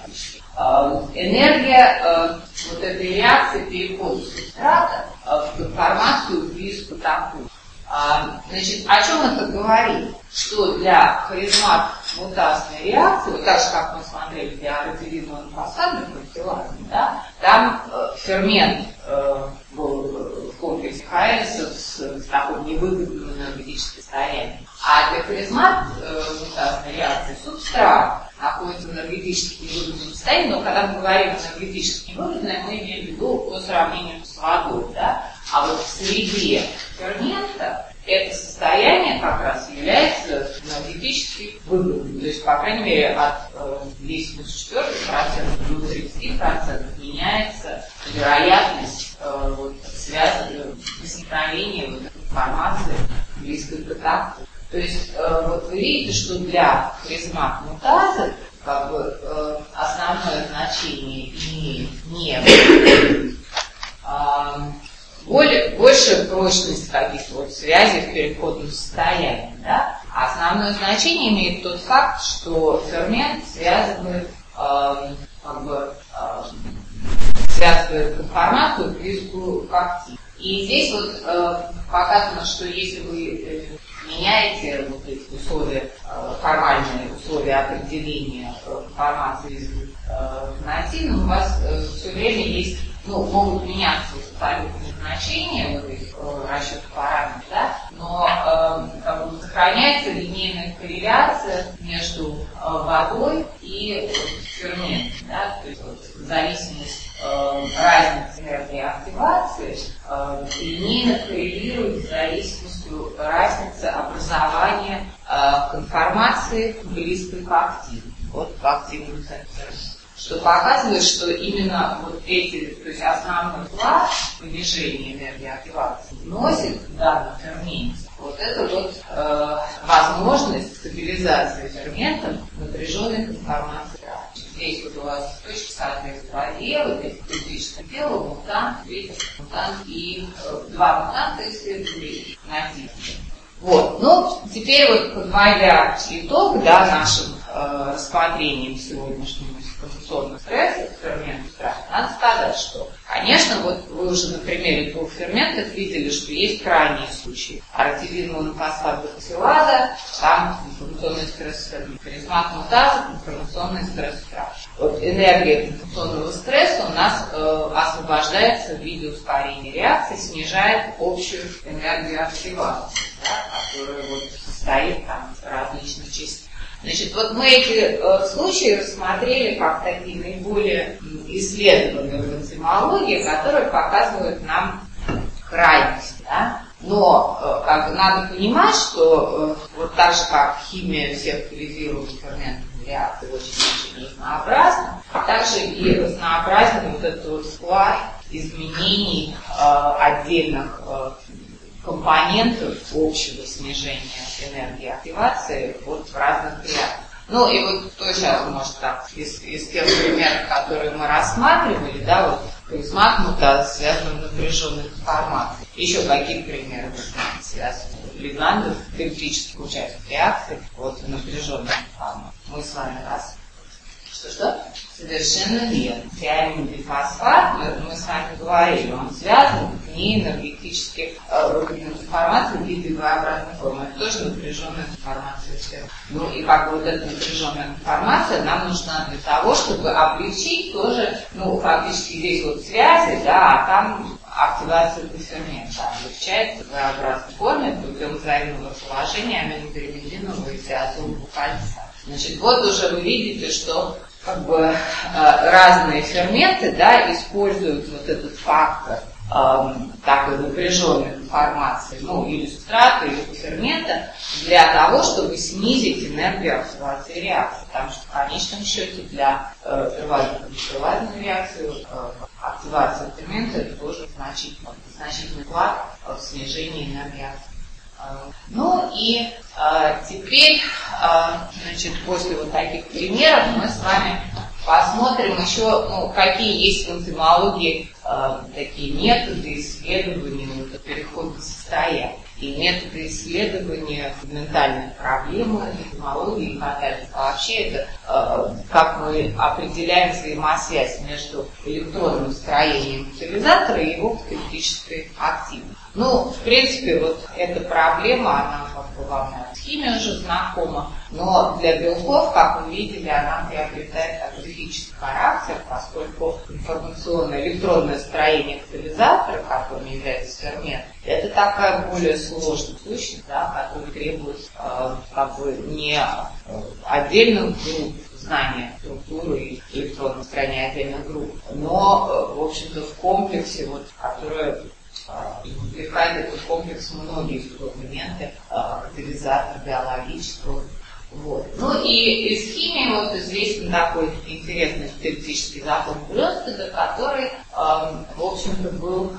энергия вот этой реакции перехода субстрата в информацию близкую такую. Значит, о чем это говорит? Что для харизмат-мутасной реакции, вот так же, как мы смотрели для радиоидного фасадных профилактики, да, там фермент был в комплексе Хайреса с таким невыгодным энергетическим состоянием. А для харизмат-мутасной реакции субстрат находится в энергетически невыгодном состоянии, но когда мы говорим энергетически невыгодное, мы имеем в виду по сравнению с водой, да? А вот в среде фермента это состояние как раз является энергетически выгодным. То есть, по крайней мере, от 10 4% до 30% меняется вероятность возникновения вот этой информации близкой к атаку. То есть, вот вы видите, что для харизмат-мутазы как бы основное значение имеет не большая прочность каких-то вот связей в переходном состоянии, да? А основное значение имеет тот факт, что фермент связывает связывает информацию близкую к активу. И здесь вот показано, что если вы меняете вот эти условия, формальные условия определения информации на активном, у вас все время есть, могут меняться абсолютные значения вот этих расчетов параметров, да? Но сохраняется линейная корреляция между водой и ферментом, да? То есть зависимость разницы энергии активации линейно коррелирует с зависимостью разницы образования конформации близкой к активу. Вот к активному центру. Что показывает, что именно вот эти, то есть основной вклад в понижение энергии активации вносит в данном ферменте вот эта вот возможность стабилизации ферментом напряженной конформации. Здесь вот у вас точки соответствуют воде, вот эти критическое тело, мутант, видите, мутант и два мутанта исследовали на типе. Вот, теперь вот подводя итог, да, нашим рассмотрением сегодняшнего информационного стресса, ферментов страха, надо сказать, что, конечно, вот вы уже на примере двух ферментов видели, что есть крайние случаи. Артивин монофосфат баксилаза, там информационный стресс, харизмат мутаза, информационный стресс страха. Вот энергия информационного стресса у нас освобождается в виде ускорения реакции, снижает общую энергию активации, да, которая вот состоит там из различных частей. Значит, вот мы эти случаи рассмотрели как такие наиболее исследованные в энзимологии, которые показывают нам крайность, да? Но надо понимать, что вот так же, как химия всех филизированных ферментов реакций очень разнообразна, также и разнообразен вот этот вот склад изменений отдельных компонентов общего снижения энергии активации вот в разных реакциях. И вот тоже, может так, из тех примеров, которые мы рассматривали, да, вот харизмат мутаза связан с напряженной информацией. Еще какие примеры связаны? Лигандов, электрических участников реакции, вот напряженной информации. Мы с вами рассматривали. Что? Совершенно верно. Тиамин-бифосфат, мы с вами говорили, он связан с неэнергетической информацией в виде V-образной формы. Это тоже напряженная информация. Ну и как бы вот эта напряженная информация нам нужна для того, чтобы облегчить тоже, ну, фактически здесь вот связи, да, а там активация фермента облегчается в V-образной форме путем взаимного положения аминопиримидинового и тиазолового кольца. Значит, вот уже вы видите, что как бы разные ферменты, да, используют вот этот фактор такой напряженной информации, ну, или субстрата, или фермента, для того, чтобы снизить энергию активации реакции. Потому что в конечном счете для первоначальной реакции активация фермента это тоже значительный вклад в снижение энергии активации. Ну и теперь, значит, после вот таких примеров мы с вами посмотрим еще, ну, какие есть в энтомологии такие методы исследования вот, перехода состояния и методы исследования фундаментальных проблем энтомологии и катализа. Вообще это как мы определяем взаимосвязь между электронным строением катализатора и его каталитической активностью. Ну, в принципе, вот эта проблема, она как бы вам в химии уже знакома, но для белков, как вы видели, она приобретает специфический характер, поскольку информационное электронное строение катализатора, которым является фермент, это такая более сложная сущность, да, которая требует как бы не отдельных групп знания структуры и электронного строения отдельных групп, но, в общем-то, в комплексе, вот, которое вовлекает этот комплекс многие элементы катализатора биологического. Вот. Ну и из химии вот известен такой интересный теоретический закон Брёстеда, который, в общем-то, был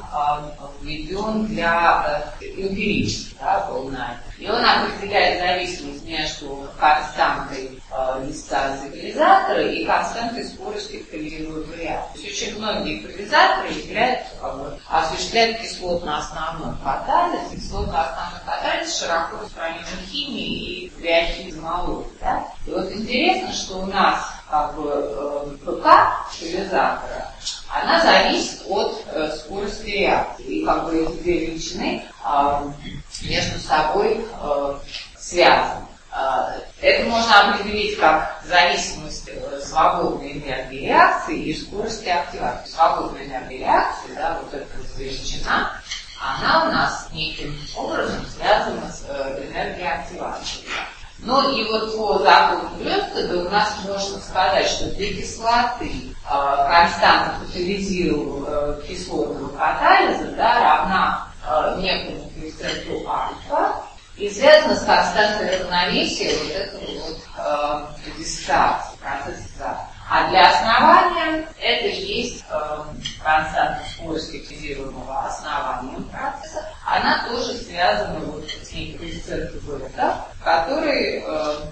введен для эмпирически, да, был найден. И он определяет зависимость между константой веса катализатора и константой скорости катализируемой реакции. То есть очень многие катализаторы осуществляют кислотно-основной катализ. Кислотно-основной катализ широко распространен в химии и в биохимии. Да? И вот интересно, что у нас как бы ПК катализатора, она зависит от скорости реакции. И как бы эти две величины между собой связаны. Это можно определить как зависимость свободной энергии реакции и скорости активации. Свободная энергия реакции, да, вот эта величина, она у нас неким образом связана с энергией активации. Ну и вот по закону Брёстеда у нас можно сказать, что для кислоты константа катализируемого кислотного катализа, да, равна некому коэффициенту альфа и связана с константой равновесия вот этого вот диссоциации, процесса. А для основания это есть константа скорости катализируемого основания процесса. Она тоже связана вот с неким коэффициентом бета, который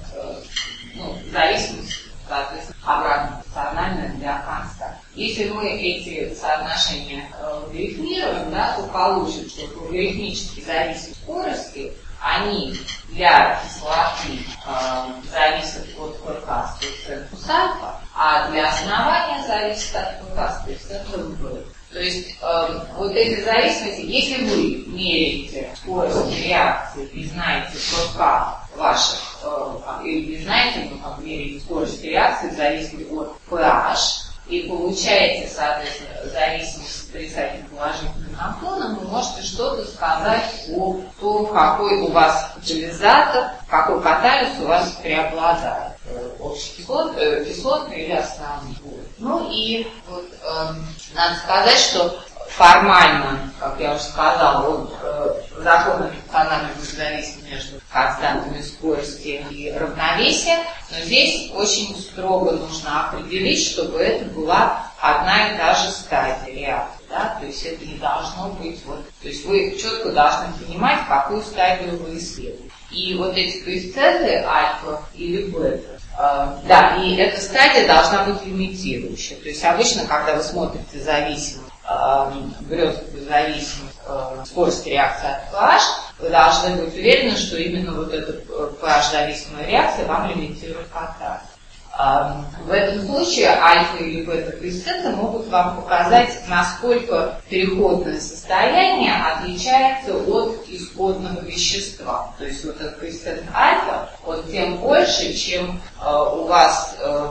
зависимость, соответственно, обратно пропорциональная для констант. Если мы эти соотношения логарифмируем, да, то получим, что логарифмически зависимые скорости, они для кислоты зависят от ПК с коэффициентом альфа, а для основания зависит от ПК с коэффициентом бета. То есть вот эти зависимости, если вы меряете скорость реакции и знаете ПК ваших, или не знаете, но как меряете скорость реакции, зависит от pH, и получаете, соответственно, зависимость с отрицательным положительным наклоном, вы можете что-то сказать о том, какой у вас катализатор, какой катализ у вас преобладает. Общекислотный или основной. Ну и вот надо сказать, что формально, как я уже сказала, закон функциональной взаимосвязи между константами скорости и равновесия, но здесь очень строго нужно определить, чтобы это была одна и та же стадия реакции. Да? То есть это не должно быть то есть вы четко должны понимать, какую стадию вы исследуете. И вот эти коэффициенты альфа или бета, да, и эта стадия должна быть лимитирующая. То есть обычно, когда вы смотрите зависимость, зависимость скорости реакции от pH, вы должны быть уверены, что именно вот эта pH-зависимая реакция вам лимитирует катализ. В этом случае альфа или бета-коэффициенты могут вам показать, насколько переходное состояние отличается от исходного вещества. То есть вот этот коэффициент альфа, он тем больше, чем у вас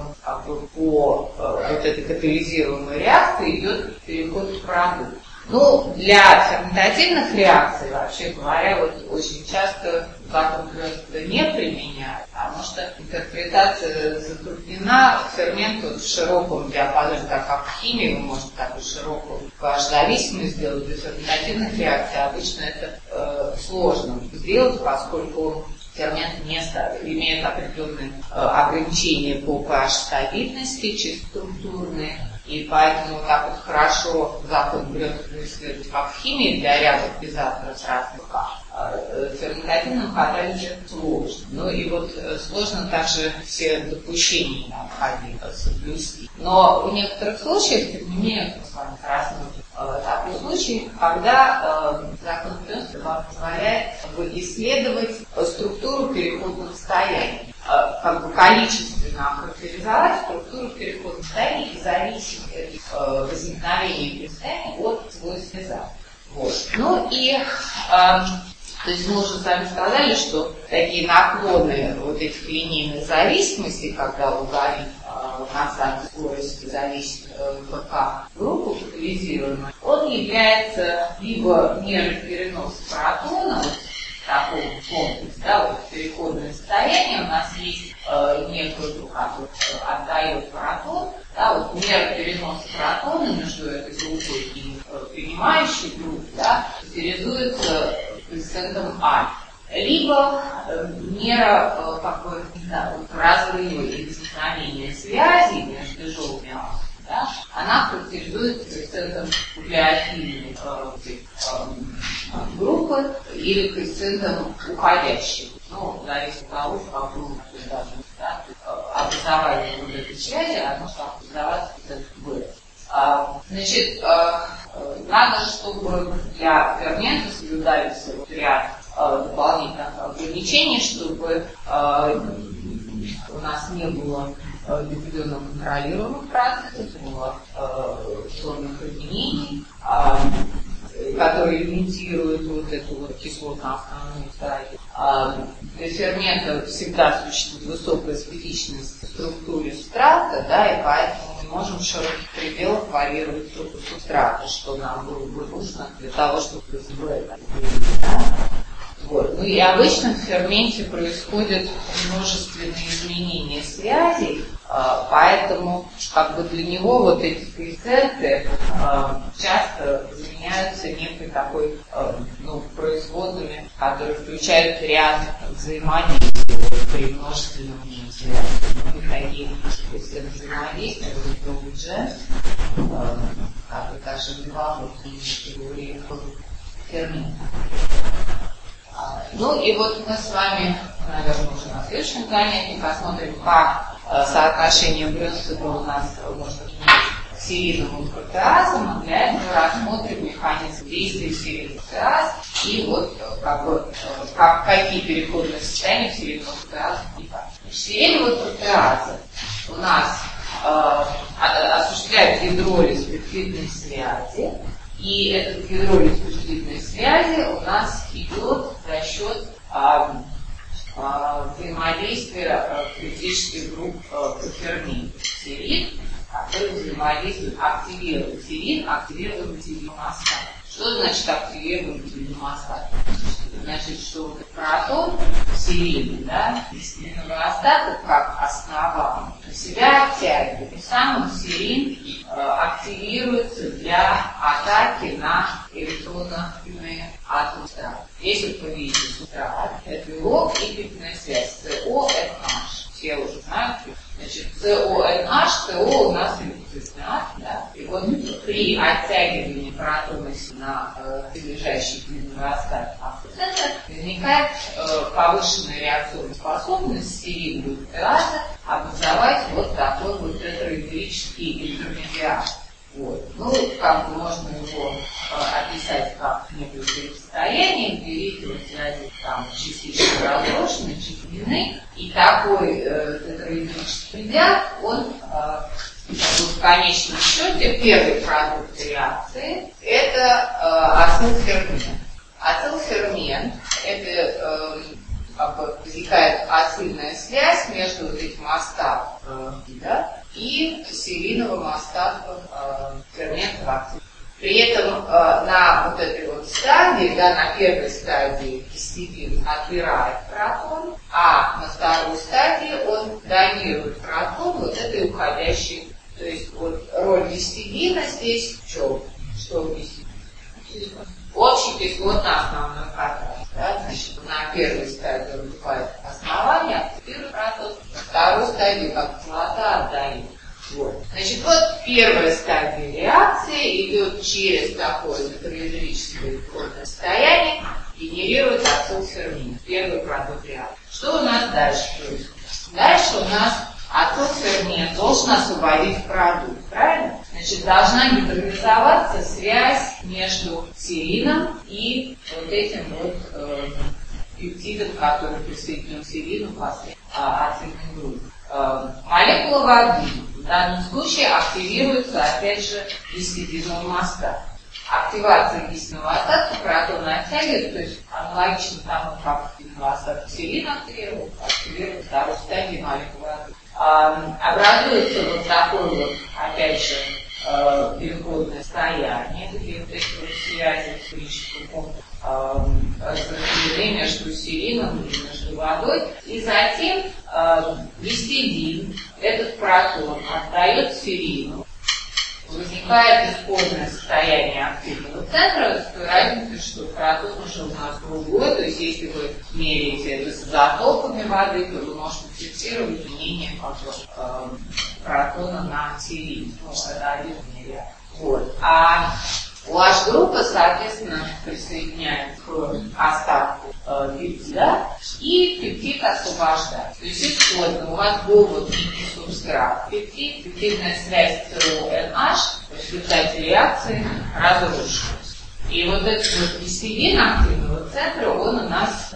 по вот этой катализируемой реакции идет переход к продукту. Ну, для ферментативных реакций, вообще говоря, вот очень часто закон Брёста не применяют, потому что интерпретация затруднена. Фермент в широком диапазоне, как в химии, вы можете такую широкую pH-зависимость сделать. Для ферментативных реакций обычно это сложно сделать, поскольку фермент не имеет определенные ограничения по pH-стабильности, чисто структурные. И поэтому так вот хорошо закон Брёста исследовать как в химии для ряда катализаторов с разных в ферментативном катализе сложно. Ну и вот сложно также все допущения необходимо соблюсти. Но в некоторых случаях, тем не менее, мы с вами рассмотрим такой случай, когда закон Брёста вам позволяет исследовать структуру переходных состояний. Как бы количественно охарактеризовать структуру переходных состояний и зависит возникновения состояний от свойств газа. Вот. Ну и то есть мы уже с вами сказали, что такие наклоны вот этих линейных зависимостей, когда логарифм константы скорости зависит ПК группы катализируемой, он является либо мерой переноса протона, такого комплекса, да, вот переходное состояние, у нас есть некую группу, которая отдает протон, да, вот мера переноса протона между этой группой и принимающей группой, да, характеризуется коэффициентом альфа. Либо мера разрыва и возникновения связи между желтыми атомами, да, она характеризуется коэффициентом нуклеофильной группы или коэффициентом уходящей. Ну, зависит от того, в какую образование вот этой связи, оно образоваться коэффициент B. Значит, надо, чтобы для фермента соблюдались ряд дополнительных ограничений, чтобы у нас не было диффузионно контролируемых процессов, не было сложных изменений, которые имитируют вот эту вот кислотно-основную стадию. Для фермента всегда существует высокая специфичность в структуре субстрата, да, и поэтому мы можем в широких пределах варьировать структуру субстрата, что нам было бы нужно для того, чтобы КСБ. Вот. Ну и обычно в ферменте происходят множественные изменения связей, поэтому как бы для него вот эти коэффициенты часто заменяются некой такой производными, которые включают ряд взаимодействий при множественном связи. И такие коэффициенты взаимодействия в G, которые также вливают в категории фермента. Ну и вот мы с вами, наверное, уже на следующем занятии посмотрим, как соотношение Брёста у нас может измениться с серийным протеазом. Для этого рассмотрим механизм действия серийного протеаза и вот какие переходные состояния в серийном протеазе возникают. Серийного протеаза у нас осуществляет гидролиз пептидной связи. И этот гидролиз пептидной связи у нас идет за счет взаимодействия критических групп коферментов. Серин, который взаимодействует, активирует серин, активирует метилиномастат. Что значит активирует метилиномастат? Значит, что протон серин, да, метилиновый остаток как основа на себя оттягивает. И сам серин активируется для атаки на электронные атомы. Здесь вот вы видите субстрат, это белок и пептидная связь. СО, NH. Все уже знают. Значит, СО, NH, СО у нас электронный атом, да. И вот при оттягивании протона на прилежащий длинный остаток возникает повышенная реакционная способность серийного протеаза образовать вот такой вот тетраэдерический интермедиат. Вот. Ну, как бы можно его описать как некое состояние, где литровые связи там частично разрушены, численны, и такой тетраэдерический Нельзя, он в конечном счете первый продукт реакции – это ацилфермент. Ацилфермент – это возникает ацильная связь между вот этим остатком и сериновым остатком фермента ацил. При этом на вот этой вот стадии, на первой стадии гистидин отбирает протон, а на второй стадии он донирует протон вот этой уходящей. То есть вот роль гистидина здесь в чем? Что гистидин? Общий кислотно основной контраст. Значит, на первой стадии он выступает основание, активирует протон, на второй стадии как кислота отдает. Вот. Значит, вот первая стадия реакции идет через такое нейтрализующее исходное состояние, генерирует ацилфермент, первый продукт реакции. Что у нас дальше происходит? Дальше у нас ацилфермент должен освободить продукт, правильно? Значит, должна нейтрализоваться связь между серином и вот этим вот пептидом, который присоединен к серину после ацильной группы. Молекула воды в данном случае активируется, опять же, гистидиновым остатком. Активация гистидинового остатка протоны оттягивает, то есть аналогично тому, как гистидиновый остаток серина активирует вторую стадию молекулы воды. Образуется вот такое вот, опять же, переходное состояние, где вот эти вот связи с химическим разделение между серином и между водой, и затем гистидин, этот протон, отдает серину. Возникает исходное состояние активного центра, с той разницей, что протон уже у нас другой, то есть если вы меряете это с изотопами воды, то вы можете фиксировать изменение протона на серин. Это один меряет. Вот. А OH-группа, соответственно, присоединяет к остатку пептида, и пептид освобождается. То есть исходно у вас был вот некий субстрат пептид, пептидная связь ЦОНH в результате реакции разрушилась. И вот этот вот гистидин активного центра, он у нас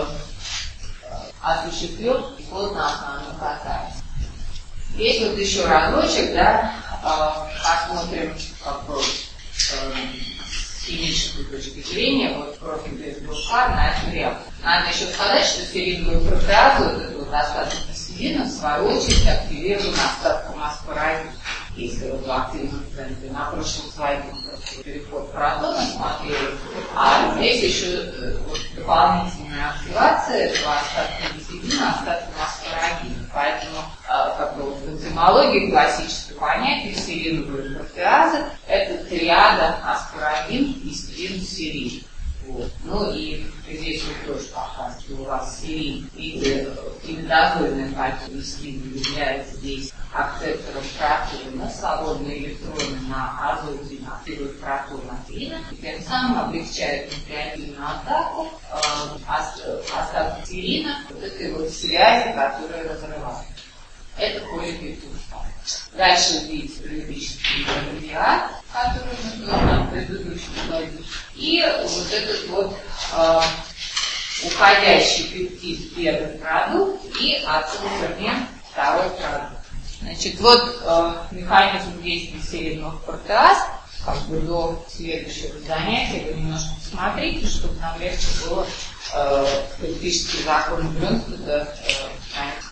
осуществил исходно основной катализ. Здесь вот еще разочек, посмотрим, как бы с химической точки зрения, вот профиль белка на эту реакцию. Надо еще сказать, что сериновую протеазу, вот этот вот остаток гистидина, в свою очередь активирован остатком аспарагина. Если вот в активном центре на прошлом слайде переход протона смотрели, а здесь еще вот дополнительная активация этого остатка гистидина остатком аспарагина. Поэтому как бы в энзимологии классическое понятие сериновой протеазы – это триада аспарагин, гистидин, серин. Вот. Ну и здесь вот тоже показывает, что у вас серин или имидозольная пальцовистина является здесь акцептором протона, свободные электроны на азоте активируют протон атлина, и тем самым облегчает нуклеофильную атаку остаток серина, вот этой вот связи, которая разрывает. Это полипептид. Дальше видите приоритический аббревиат, который мы тоже на предыдущем слайде. И вот этот вот уходящий пептид первый продукт и ацилфермент второй продукт. Значит, вот механизм действия сериновых протеаз, как бы до следующего занятия вы немножко посмотрите, чтобы нам легче было теоретические законы Брюнстеда